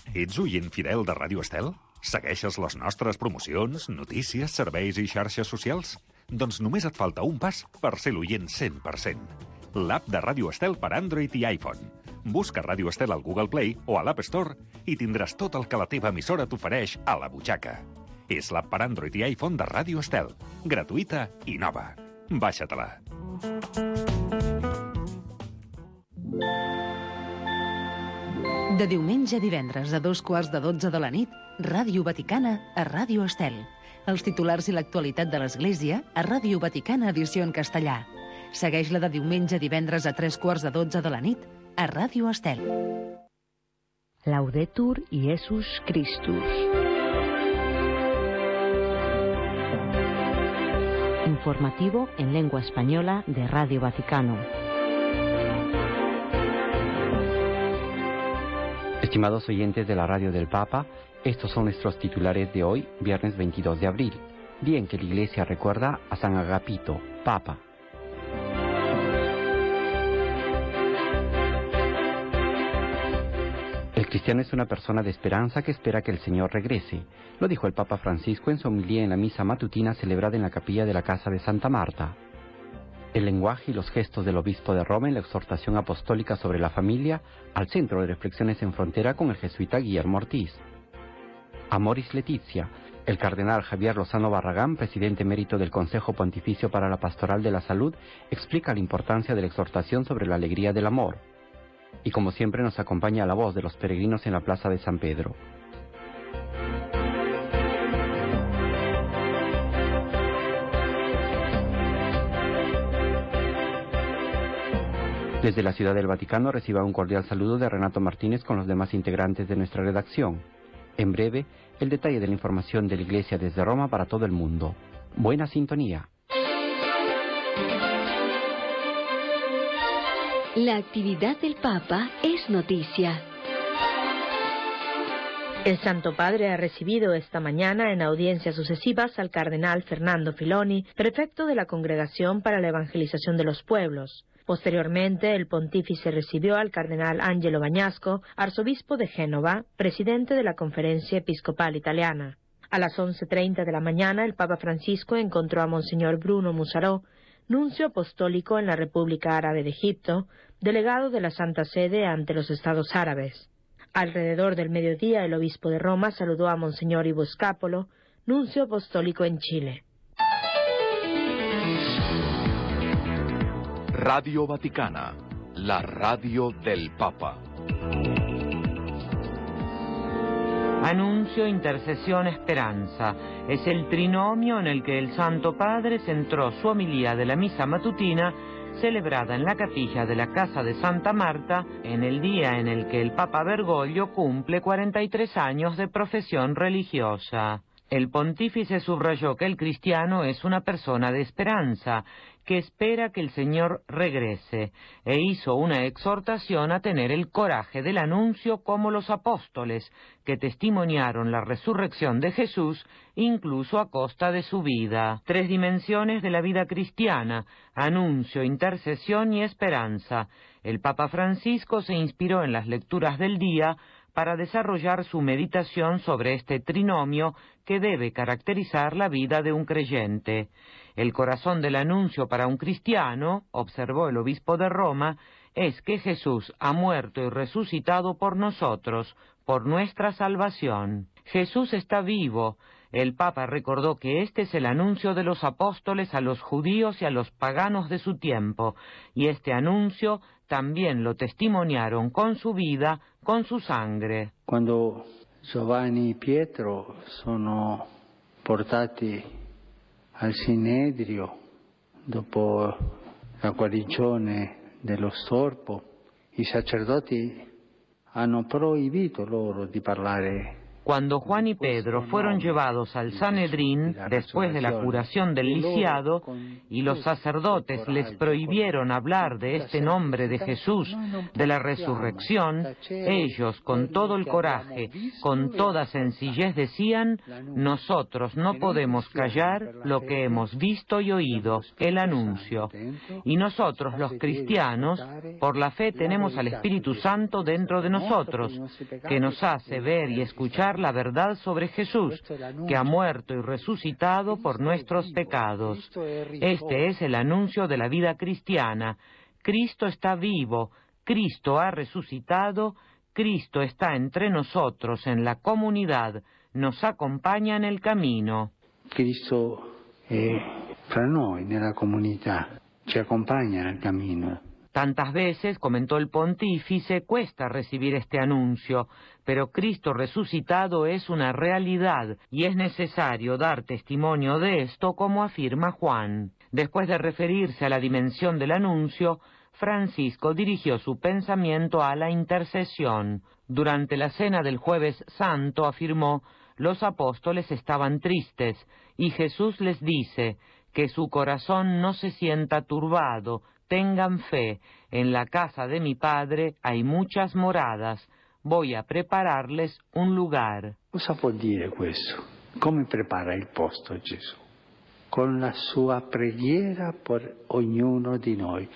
Ets oient fidel de Ràdio Estel? Segueixes les nostres promocions, notícies, serveis i xarxes socials? Doncs només et falta un pas per ser l'oient 100%. L'app de Ràdio Estel per Android i iPhone. Busca Ràdio Estel al Google Play o a l'App Store i tindràs tot el que la teva emissora t'ofereix a la butxaca. És l'app per Android i iPhone de Ràdio Estel. Gratuïta i nova. Baixa-te-la. De diumenge a divendres a 12:15 de la nit, Ràdio Vaticana a Ràdio Estel. Els titulars i l'actualitat de l'Església a Ràdio Vaticana edició en castellà. Segueix-la de diumenge a divendres a 12:15 de la nit a Ràdio Estel. Laudetur Iesus Christus. Informativo en lengua española de Radio Vaticano. Estimados oyentes de la radio del Papa, estos son nuestros titulares de hoy, viernes 22 de abril, día en que la Iglesia recuerda a San Agapito, Papa. El cristiano es una persona de esperanza que espera que el Señor regrese. Lo dijo el Papa Francisco en su homilía en la misa matutina celebrada en la capilla de la Casa de Santa Marta. El lenguaje y los gestos del obispo de Roma en la exhortación apostólica sobre la familia al Centro de Reflexiones en Frontera con el jesuita Guillermo Ortiz. Amoris Laetitia. El cardenal Javier Lozano Barragán, presidente emérito del Consejo Pontificio para la Pastoral de la Salud, explica la importancia de la exhortación sobre la alegría del amor. Y como siempre nos acompaña la voz de los peregrinos en la Plaza de San Pedro. Desde la Ciudad del Vaticano reciba un cordial saludo de Renato Martínez con los demás integrantes de nuestra redacción. En breve, el detalle de la información de la Iglesia desde Roma para todo el mundo. Buena sintonía. La actividad del Papa es noticia. El Santo Padre ha recibido esta mañana en audiencias sucesivas al cardenal Fernando Filoni, prefecto de la Congregación para la Evangelización de los Pueblos. Posteriormente, el pontífice recibió al cardenal Angelo Bagnasco, arzobispo de Génova, presidente de la Conferencia Episcopal Italiana. A las 11:30 de la mañana, el Papa Francisco encontró a Monseñor Bruno Musaró, nuncio apostólico en la República Árabe de Egipto, delegado de la Santa Sede ante los Estados Árabes. Alrededor del mediodía, el obispo de Roma saludó a Monseñor Ivo Scapolo, nuncio apostólico en Chile. Radio Vaticana, la radio del Papa. Anuncio, intercesión, esperanza. Es el trinomio en el que el Santo Padre centró su homilía de la misa matutina celebrada en la capilla de la Casa de Santa Marta en el día en el que el Papa Bergoglio cumple 43 años de profesión religiosa. El pontífice subrayó que el cristiano es una persona de esperanza, que espera que el Señor regrese, e hizo una exhortación a tener el coraje del anuncio como los apóstoles, que testimoniaron la resurrección de Jesús incluso a costa de su vida. 3 dimensiones de la vida cristiana: anuncio, intercesión y esperanza. El Papa Francisco se inspiró en las lecturas del día para desarrollar su meditación sobre este trinomio que debe caracterizar la vida de un creyente. El corazón del anuncio para un cristiano, observó el obispo de Roma, es que Jesús ha muerto y resucitado por nosotros, por nuestra salvación. Jesús está vivo. El Papa recordó que este es el anuncio de los apóstoles a los judíos y a los paganos de su tiempo, y este anuncio también lo testimoniaron con su vida, con su sangre. Quando Giovanni e Pietro sono portati al Sinedrio dopo la guarigione dello storpo, i sacerdoti hanno proibito loro di parlare Cuando Juan y Pedro fueron llevados al Sanedrín después de la curación del lisiado, y los sacerdotes les prohibieron hablar de este nombre de Jesús, de la resurrección, ellos, con todo el coraje, con toda sencillez decían: nosotros no podemos callar lo que hemos visto y oído, el anuncio. Y nosotros, los cristianos, por la fe tenemos al Espíritu Santo dentro de nosotros, que nos hace ver y escuchar la verdad sobre Jesús, que ha muerto y resucitado por nuestros pecados. Este es el anuncio de la vida cristiana. Cristo está vivo, Cristo ha resucitado, Cristo está entre nosotros en la comunidad, nos acompaña en el camino. Cristo è fra noi nella comunità, ci accompagna nel camino. Tantas veces, comentó el pontífice, cuesta recibir este anuncio, pero Cristo resucitado es una realidad y es necesario dar testimonio de esto, como afirma Juan. Después de referirse a la dimensión del anuncio, Francisco dirigió su pensamiento a la intercesión. Durante la cena del Jueves Santo afirmó: los apóstoles estaban tristes, y Jesús les dice que su corazón no se sienta turbado, tengan fe, en la casa de mi Padre hay muchas moradas, voy a prepararles un lugar. Cosa può dire questo? Come prepara il posto Gesù? Con la sua preghiera per ognuno di noi.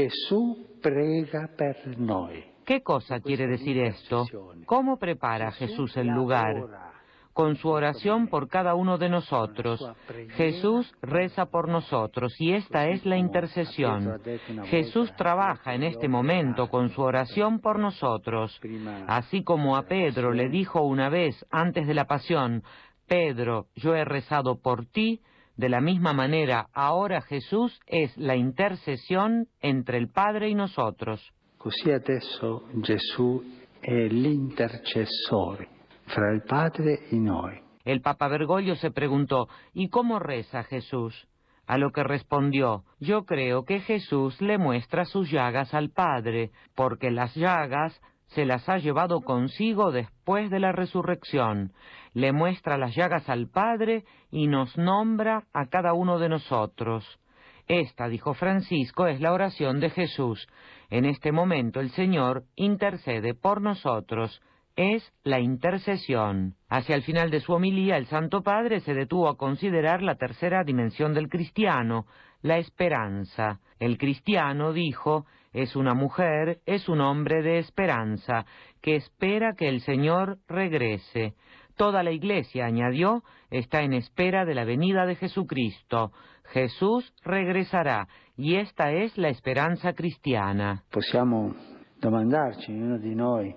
Gesù prega per noi. ¿Qué cosa quiere decir esto? ¿Cómo prepara Jesús el lugar? Con su oración por cada uno de nosotros. Jesús reza por nosotros y esta es la intercesión. Jesús trabaja en este momento con su oración por nosotros. Así como a Pedro le dijo una vez antes de la pasión: Pedro, yo he rezado por ti, de la misma manera ahora Jesús es la intercesión entre el Padre y nosotros. Così adesso Gesù è l'intercessore fra il Padre e noi. El Papa Bergoglio se preguntó: ¿y cómo reza Jesús? A lo que respondió: yo creo que Jesús le muestra sus llagas al Padre, porque las llagas se las ha llevado consigo después de la resurrección. Le muestra las llagas al Padre y nos nombra a cada uno de nosotros. Esta, dijo Francisco, es la oración de Jesús. En este momento el Señor intercede por nosotros. Es la intercesión. Hacia el final de su homilía, el Santo Padre se detuvo a considerar la tercera dimensión del cristiano, la esperanza. El cristiano, dijo, es una mujer, es un hombre de esperanza, que espera que el Señor regrese. Toda la Iglesia, añadió, está en espera de la venida de Jesucristo. Jesús regresará, y esta es la esperanza cristiana. Possiamo domandarci, uno di noi,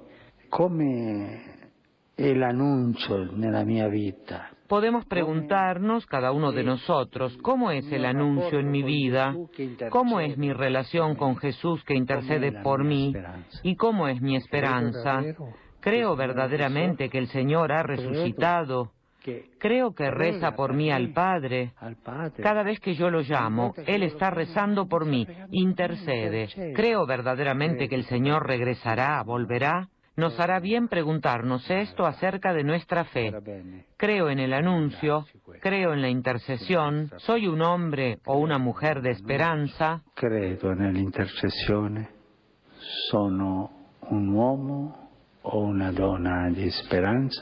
come è l'annuncio nella mia vita. Podemos preguntarnos, cada uno de nosotros, ¿cómo es el anuncio en mi vida? ¿Cómo es mi relación con Jesús que intercede por mí? ¿Y cómo es mi esperanza? ¿Creo verdaderamente que el Señor ha resucitado? Creo que reza por mí al Padre. Cada vez que yo lo llamo, Él está rezando por mí, intercede. ¿Creo verdaderamente que el Señor regresará, volverá? Nos hará bien preguntarnos esto acerca de nuestra fe. Creo en el anuncio, creo en la intercesión, soy un hombre o una mujer de esperanza. Credo nell'intercessione, sono un uomo o una donna di speranza.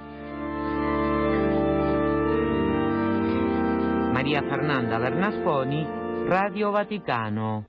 María Fernanda Bernasconi, Radio Vaticano.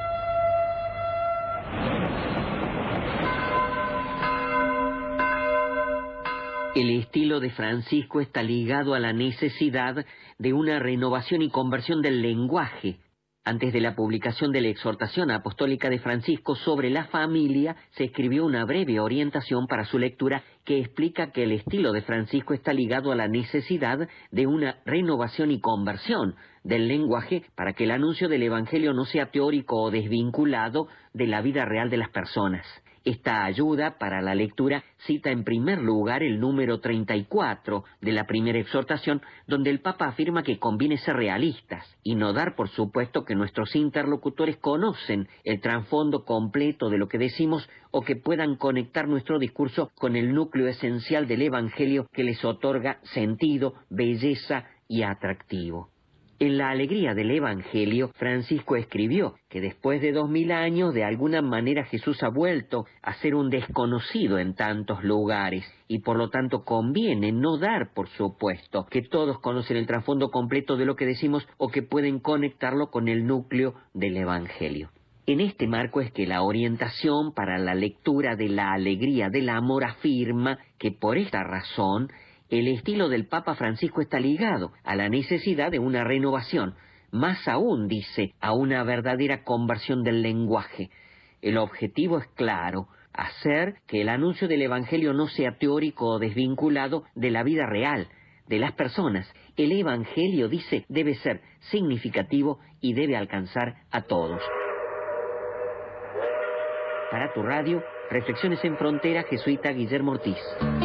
El estilo de Francisco está ligado a la necesidad de una renovación y conversión del lenguaje. Antes de la publicación de la exhortación apostólica de Francisco sobre la familia, se escribió una breve orientación para su lectura que explica que el estilo de Francisco está ligado a la necesidad de una renovación y conversión del lenguaje para que el anuncio del Evangelio no sea teórico o desvinculado de la vida real de las personas. Esta ayuda para la lectura cita en primer lugar el número 34 de la primera exhortación, donde el Papa afirma que conviene ser realistas y no dar por supuesto que nuestros interlocutores conocen el trasfondo completo de lo que decimos o que puedan conectar nuestro discurso con el núcleo esencial del Evangelio que les otorga sentido, belleza y atractivo. En La alegría del Evangelio, Francisco escribió que después de 2000 años, de alguna manera Jesús ha vuelto a ser un desconocido en tantos lugares, y por lo tanto conviene no dar por supuesto que todos conocen el trasfondo completo de lo que decimos o que pueden conectarlo con el núcleo del Evangelio. En este marco es que la orientación para la lectura de La alegría del amor afirma que por esta razón el estilo del Papa Francisco está ligado a la necesidad de una renovación, más aún, dice, a una verdadera conversión del lenguaje. El objetivo es claro, hacer que el anuncio del Evangelio no sea teórico o desvinculado de la vida real, de las personas. El Evangelio, dice, debe ser significativo y debe alcanzar a todos. Para tu radio, Reflexiones en Frontera, jesuita Guillermo Ortiz.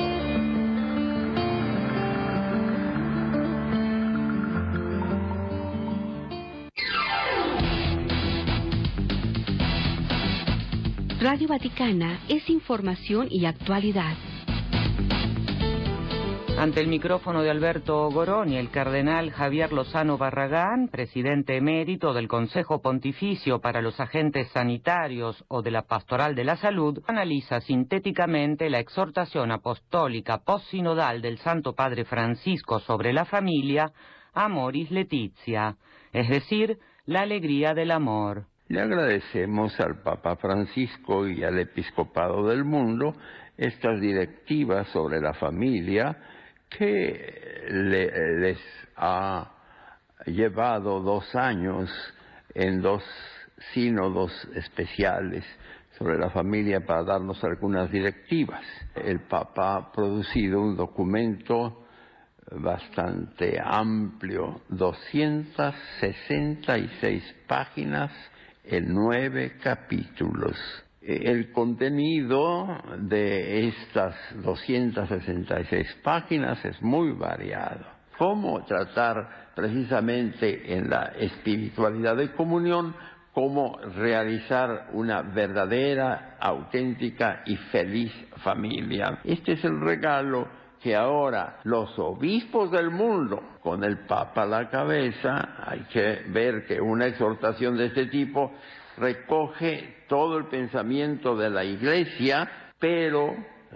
Radio Vaticana es información y actualidad. Ante el micrófono de Alberto Goroni, el cardenal Javier Lozano Barragán, presidente emérito del Consejo Pontificio para los Agentes Sanitarios o de la Pastoral de la Salud, analiza sintéticamente la exhortación apostólica postsinodal del Santo Padre Francisco sobre la familia, Amoris Laetitia, es decir, la alegría del amor. Le agradecemos al Papa Francisco y al Episcopado del mundo estas directivas sobre la familia que les ha llevado 2 años en 2 sínodos especiales sobre la familia para darnos algunas directivas. El Papa ha producido un documento bastante amplio, 266 páginas, en 9 capítulos. El contenido de estas 266 páginas es muy variado. Cómo tratar precisamente en la espiritualidad de comunión, cómo realizar una verdadera, auténtica y feliz familia. Este es el regalo que ahora los obispos del mundo, con el Papa a la cabeza, hay que ver que una exhortación de este tipo recoge todo el pensamiento de la Iglesia, pero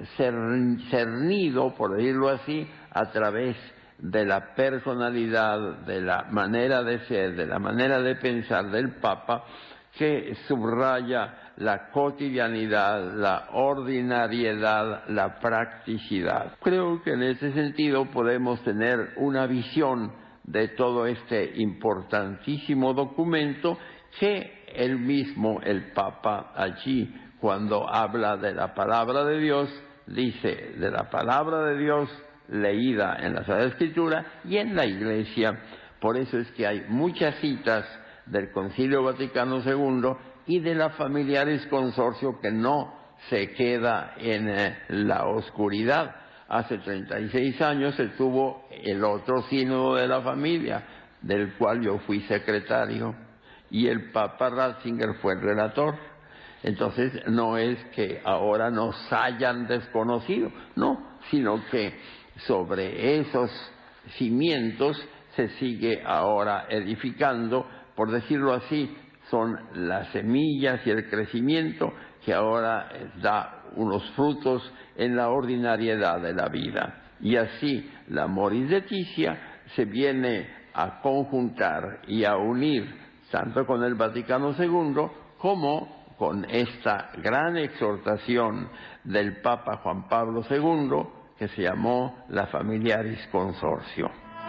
cernido, por decirlo así, a través de la personalidad, de la manera de ser, de la manera de pensar del Papa, que subraya la cotidianidad, la ordinariedad, la practicidad. Creo que en ese sentido podemos tener una visión de todo este importantísimo documento que él mismo, el Papa, allí, cuando habla de la palabra de Dios, dice de la palabra de Dios leída en la Sagrada Escritura y en la Iglesia. Por eso es que hay muchas citas del Concilio Vaticano II y de la Familiaris Consortio que no se queda en la oscuridad. Hace 36 años se tuvo el otro sínodo de la familia, del cual yo fui secretario, y el Papa Ratzinger fue el relator. Entonces no es que ahora nos hayan desconocido, no, sino que sobre esos cimientos se sigue ahora edificando, por decirlo así, son las semillas y el crecimiento que ahora da unos frutos en la ordinariedad de la vida. Y así la Amoris Laetitia se viene a conjuntar y a unir tanto con el Vaticano II como con esta gran exhortación del Papa Juan Pablo II que se llamó la Familiaris Consortio.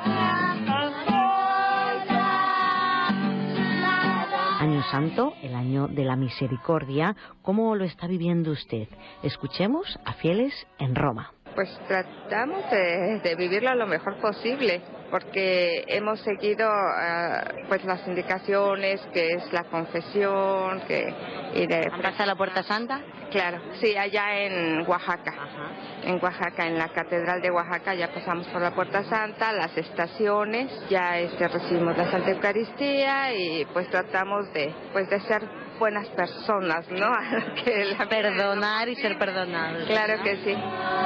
Año Santo, el año de la misericordia, ¿cómo lo está viviendo usted? Escuchemos a fieles en Roma. Pues tratamos de vivirlo lo mejor posible, porque hemos seguido pues las indicaciones, que es la confesión, ¿Vas a la Puerta Santa? Claro, sí, allá en Oaxaca. Ajá. En Oaxaca, en la Catedral de Oaxaca, ya pasamos por la Puerta Santa, las estaciones, ya recibimos la Santa Eucaristía y pues tratamos de ser buenas personas, ¿no? Perdonar y ser perdonados. Claro que sí.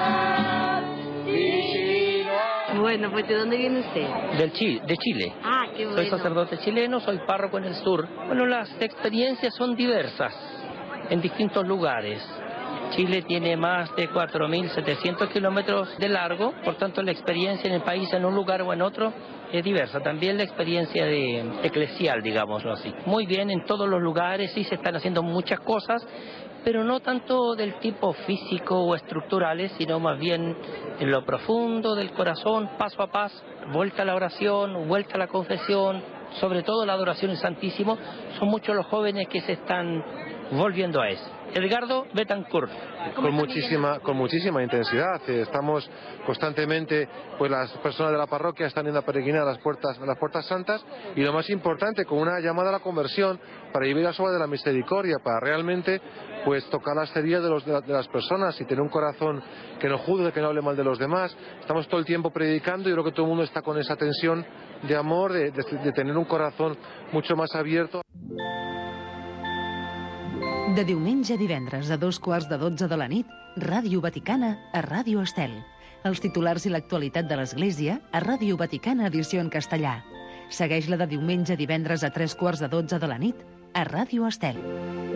Bueno, pues ¿de dónde viene usted? De Chile. Ah, qué bueno. Soy sacerdote chileno, soy párroco en el sur. Bueno, las experiencias son diversas en distintos lugares. Chile tiene más de 4.700 kilómetros de largo, por tanto la experiencia en el país, en un lugar o en otro, es diversa. También la experiencia eclesial, digámoslo así. Muy bien, en todos los lugares sí se están haciendo muchas cosas, pero no tanto del tipo físico o estructurales, sino más bien en lo profundo del corazón, paso a paso, vuelta a la oración, vuelta a la confesión, sobre todo la adoración al Santísimo. Son muchos los jóvenes que se están volviendo a eso. Edgardo Betancourt. Con muchísima intensidad. Estamos constantemente, pues las personas de la parroquia están yendo a peregrinar a las puertas santas, y lo más importante, con una llamada a la conversión para vivir las obras de la misericordia, para realmente pues tocar las heridas de las personas y tener un corazón que no juzgue, que no hable mal de los demás. Estamos todo el tiempo predicando y yo creo que todo el mundo está con esa tensión de amor, de tener un corazón mucho más abierto. De diumenge a divendres a 2:15 de la nit, Ràdio Vaticana a Ràdio Estel. Els titulars i l'actualitat de l'Església a Ràdio Vaticana edició en castellà. Segueix-la de diumenge a divendres a 3:15 de la nit a Ràdio Estel.